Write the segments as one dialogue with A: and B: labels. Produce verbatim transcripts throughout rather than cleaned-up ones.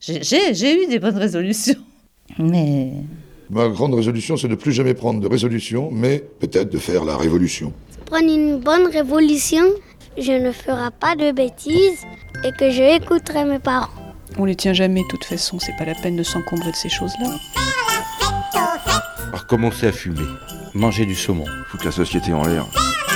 A: J'ai, j'ai, j'ai eu des bonnes résolutions. Mais...
B: Ma grande résolution, c'est de ne plus jamais prendre de résolution, mais peut-être de faire la révolution.
C: Prendre une bonne révolution, je ne ferai pas de bêtises et que je écouterai mes parents.
D: On les tient jamais de toute façon, c'est pas la peine de s'encombrer de ces choses-là.
E: Alors commencer à fumer, manger du saumon.
F: Foutre la société en l'air.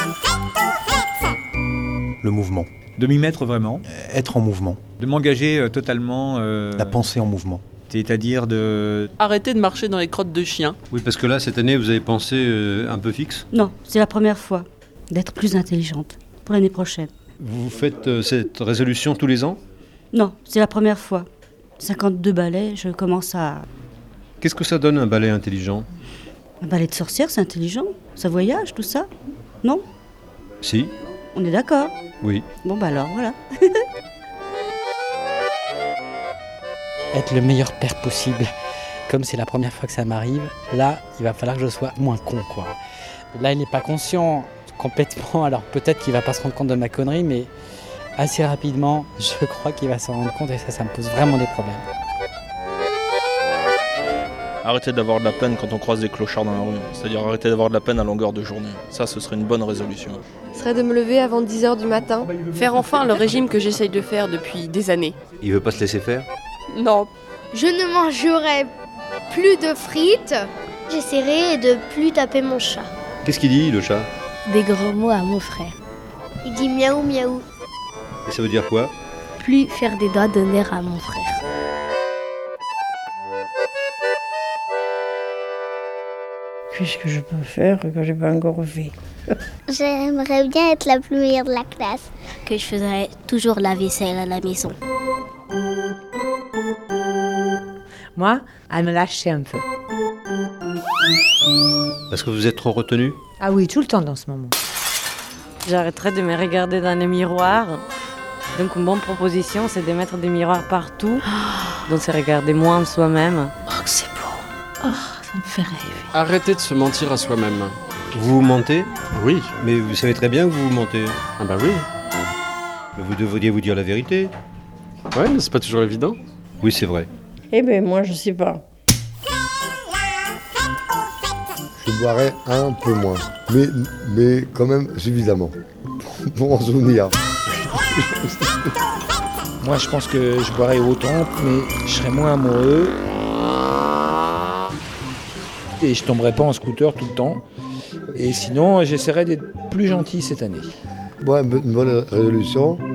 G: Le mouvement.
H: De m'y mettre vraiment.
G: Euh, être en mouvement.
H: De m'engager euh, totalement. Euh,
G: La pensée en mouvement.
H: C'est-à-dire de...
I: Arrêter de marcher dans les crottes de chiens.
J: Oui, parce que là, cette année, vous avez pensé euh, un peu fixe.
K: Non, c'est la première fois d'être plus intelligente pour l'année prochaine.
J: Vous faites euh, cette résolution tous les ans ?
K: Non, c'est la première fois. cinquante-deux balais, je commence à...
J: Qu'est-ce que ça donne un balai intelligent ?
K: Un balai de sorcière, c'est intelligent. Ça voyage, tout ça. Non ?
J: Si.
K: On est d'accord ?
J: Oui.
K: Bon, bah alors, voilà.
L: Être le meilleur père possible. Comme c'est la première fois que ça m'arrive, là, il va falloir que je sois moins con, quoi. Là, il n'est pas conscient complètement, alors peut-être qu'il va pas se rendre compte de ma connerie, mais assez rapidement, je crois qu'il va s'en rendre compte et ça, ça me pose vraiment des problèmes.
M: Arrêter d'avoir de la peine quand on croise des clochards dans la rue, c'est-à-dire arrêter d'avoir de la peine à longueur de journée. Ça, ce serait une bonne résolution.
N: Ce serait de me lever avant dix heures du matin.
I: Faire enfin le régime que j'essaye de faire depuis des années.
J: Il veut pas se laisser faire ?
I: Non.
C: Je ne mangerai plus de frites. J'essaierai de plus taper mon chat.
J: Qu'est-ce qu'il dit, le chat ?
C: Des gros mots à mon frère. Il dit miaou miaou.
J: Et ça veut dire quoi ?
C: Plus faire des doigts d'honneur à mon frère.
O: Qu'est-ce que je peux faire que j'ai pas encore fait ?
C: J'aimerais bien être la plus meilleure de la classe. Que je faisais toujours la vaisselle à la maison.
P: Moi, à me lâcher un peu.
J: Parce que vous êtes trop retenu ?
P: Ah oui, tout le temps dans ce moment.
Q: J'arrêterai de me regarder dans les miroirs. Donc une bonne proposition, c'est de mettre des miroirs partout. Donc c'est regarder moins soi-même.
A: Oh, que c'est beau. Oh, ça me fait rêver.
R: Arrêtez de se mentir à soi-même.
J: Vous vous mentez ?
R: Oui.
J: Mais vous savez très bien que vous vous mentez.
R: Ah bah oui.
J: Mais vous devriez vous dire la vérité.
R: Ouais, mais c'est pas toujours évident.
J: Oui, c'est vrai.
O: Eh ben moi, je sais pas.
S: Je boirais un peu moins, mais, mais quand même suffisamment pour m'en souvenir.
T: Moi, je pense que je boirais autant, mais je serais moins amoureux. Et je tomberais pas en scooter tout le temps. Et sinon, j'essaierais d'être plus gentil cette année.
S: Moi, une bonne résolution,